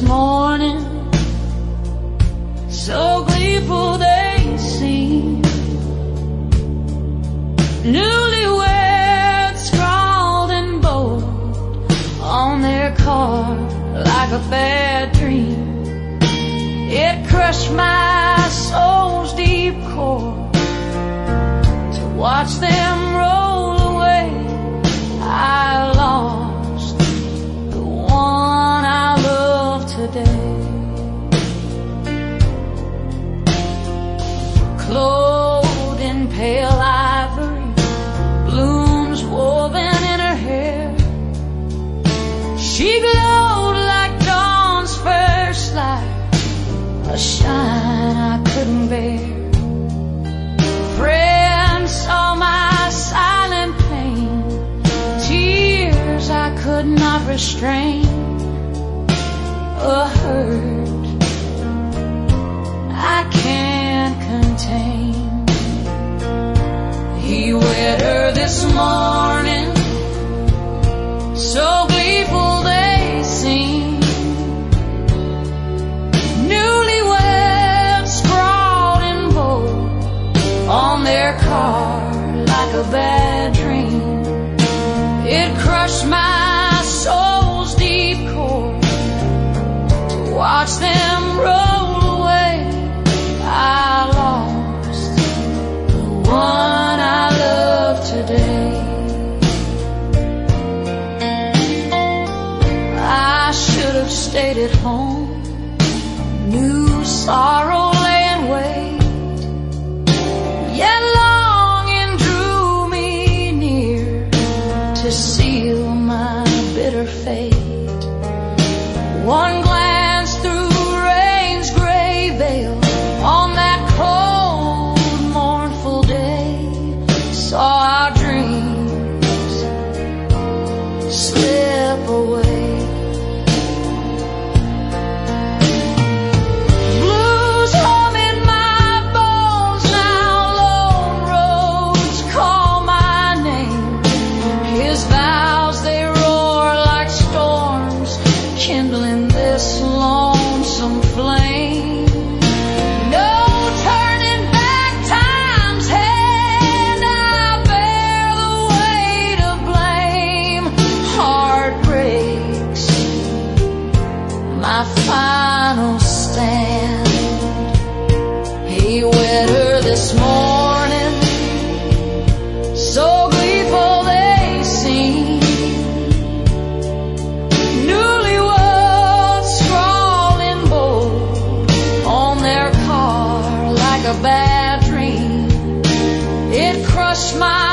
morning, so gleeful they seem. Newlyweds scrawled in bold on their car like a bad dream. It crushed my soul's deep core to watch them roll away. I lost the one I love today. Clothed in pale ivory, blooms woven in her hair, she glowed like dawn's first light, a shine I couldn't bear. Friends saw my silent pain, tears I could not restrain, a hurt I can't contain. He wed her this morning, so gleeful they seem. Newlyweds scrawled in bold on their car like a bad dream. It crushed my soul's deep core to watch them roll away. I lost the one I love today. I should have stayed at home, knew sorrow lay in wait, yet longing drew me near to seal my bitter fate. One glance through rain's gray veil on that cold, mournful day, saw our dreams slip away. Kindling this lonesome flame, no turning back time's hand. I bear the weight of blame. Heart breaks my final stand. He wed her this morning, so gleeful they seem. A bad dream, it crushed my